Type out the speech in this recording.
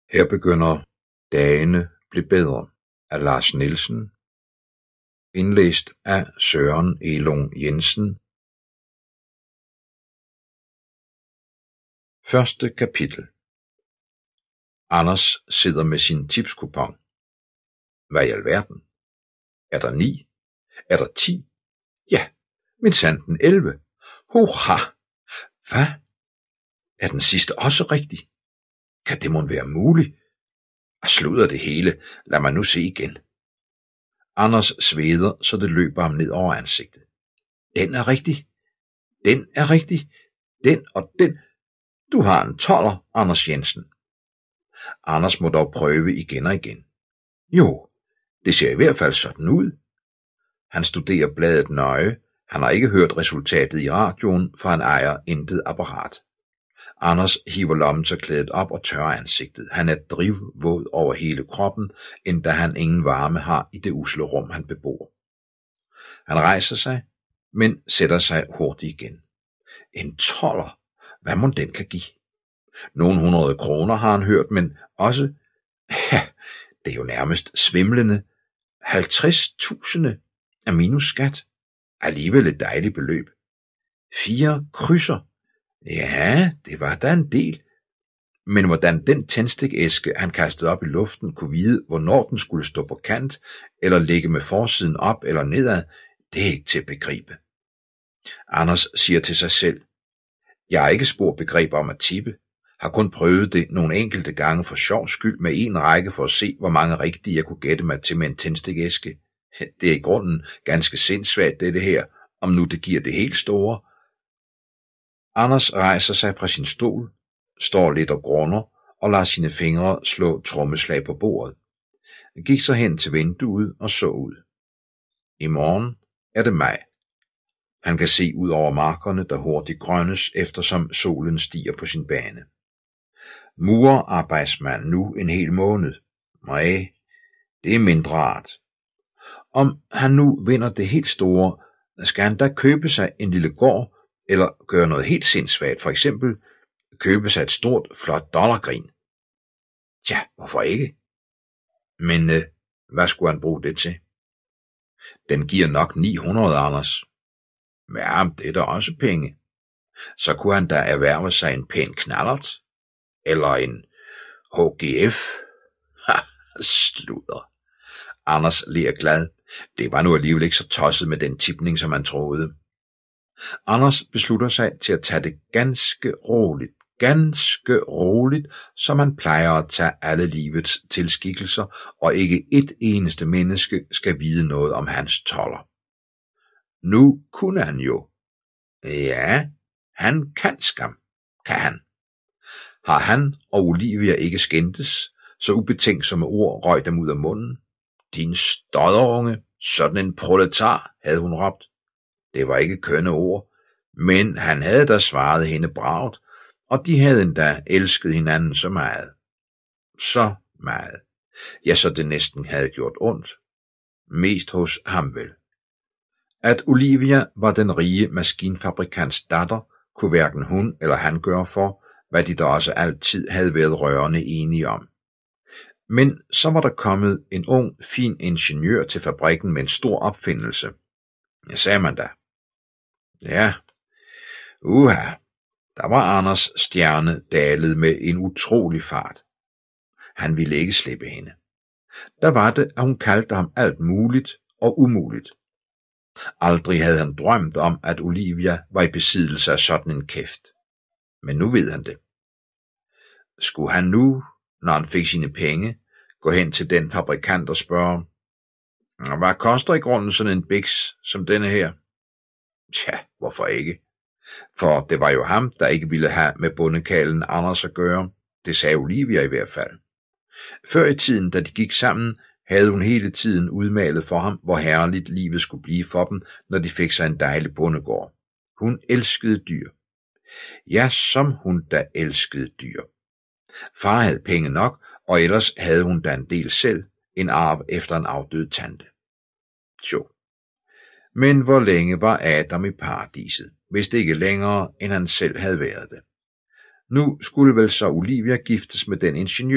Her begynder Dagene blev bedre af Lars Nielsen, indlæst af Søren Elung Jensen. Første kapitel. Anders sidder med sin tipskupon. Hvad i alverden? Er der 9? Er der 10? Ja, minsandten 11. Hurra! Hvad? Er den sidste også rigtig? Kan det mon være muligt? Sludder det hele, lad mig nu se igen. Anders sveder, så det løber ham ned over ansigtet. Den er rigtig. Den er rigtig. Den og den. Du har en 12'er, Anders Jensen. Anders må dog prøve igen og igen. Jo, det ser i hvert fald sådan ud. Han studerer bladet nøje. Han har ikke hørt resultatet i radioen, for han ejer intet apparat. Anders hiver lommetørklædet op og tørrer ansigtet. Han er drivvåd over hele kroppen, endda han ingen varme har i det usle rum, han bebor. Han rejser sig, men sætter sig hurtigt igen. En 12'er, hvad mon den kan give? Nogle 100 kroner har han hørt, men også, ja, det er jo nærmest svimlende. 50.000 af minus skat. Alligevel et dejligt beløb. 4 krydser. Ja, det var da en del. Men hvordan den tændstikæske, han kastede op i luften, kunne vide, hvornår den skulle stå på kant, eller ligge med forsiden op eller nedad, det er ikke til at begribe. Anders siger til sig selv, jeg har ikke spor begreb om at tippe, har kun prøvet det nogle enkelte gange for sjov skyld med en række for at se, hvor mange rigtige jeg kunne gætte mig til med en tændstikæske. Det er i grunden ganske sindssvagt dette her, om nu det giver det helt store. Anders rejser sig fra sin stol, står lidt og grunder og lader sine fingre slå trommeslag på bordet. Han gik så hen til vinduet og så ud. I morgen er det maj. Han kan se ud over markerne, der hurtigt grønnes, eftersom solen stiger på sin bane. Murerarbejdsmand nu en hel måned. Nej, det er mindre rart. Om han nu vinder det helt store, skal han da købe sig en lille gård, eller gøre noget helt sindssygt, for eksempel købe sig et stort, flot dollargrin. Tja, hvorfor ikke? Men hvad skulle han bruge det til? Den giver nok 900, Anders. Ja, det er da også penge. Så kunne han da erhverve sig en pæn knallert, eller en HGF. Ha, sludder. Anders ler glad. Det var nu alligevel ikke så tosset med den tipning, som han troede. Anders beslutter sig til at tage det ganske roligt, som man plejer at tage alle livets tilskikkelser, og ikke et eneste menneske skal vide noget om hans toller. Nu kunne han jo. Ja, han kan skam, kan han. Har han og Olivia ikke skændtes, så ubetænksomme ord røg dem ud af munden. Din stodderunge, sådan en proletar, havde hun råbt. Det var ikke kønne ord, men han havde da svaret hende bravt, og de havde endda elsket hinanden så meget. Så meget. Ja, så det næsten havde gjort ondt. Mest hos ham vel. At Olivia var den rige maskinfabrikants datter, kunne hverken hun eller han gøre for, hvad de da også altid havde været rørende enige om. Men så var der kommet en ung, fin ingeniør til fabrikken med en stor opfindelse. Ja, sagde man da. Ja, der var Anders stjerne dalet med en utrolig fart. Han ville ikke slippe hende. Der var det, at hun kaldte ham alt muligt og umuligt. Aldrig havde han drømt om, at Olivia var i besiddelse af sådan en kæft. Men nu ved han det. Skulle han nu, når han fik sine penge, gå hen til den fabrikant og spørge, hvad koster i grunden sådan en biks som denne her? Tja, hvorfor ikke? For det var jo ham, der ikke ville have med bondekalen Anders at gøre. Det sagde Olivia i hvert fald. Før i tiden, da de gik sammen, havde hun hele tiden udmalet for ham, hvor herligt livet skulle blive for dem, når de fik sig en dejlig bondegård. Hun elskede dyr. Ja, som hun da elskede dyr. Far havde penge nok, og ellers havde hun da en del selv, en arv efter en afdød tante. Jo. Men hvor længe var Adam i paradiset, hvis det ikke længere, end han selv havde været det. Nu skulle vel så Olivia giftes med den ingeniør,